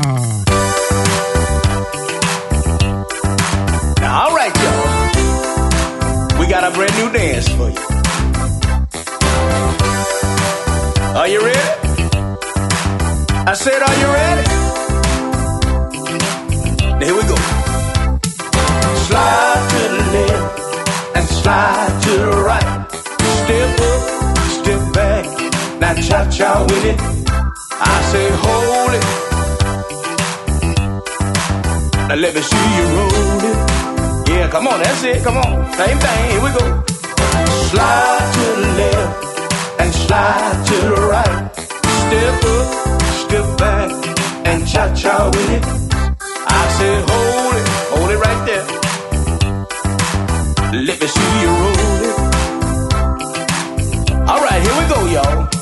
Now, all right, y'all. We got a brand new dance for you. Are you ready? I said, are you ready? Now, here we go. Slide to the left and slide to the right. Step up, step back. Now cha-cha with it. I say hold it. Now let me see you roll it. Yeah, come on, that's it, come on. Same thing, here we go. Slide to the left and slide to the right. Step up, step back, and cha-cha with it. I say hold it right there. Let me see you roll it. All right, here we go, y'all.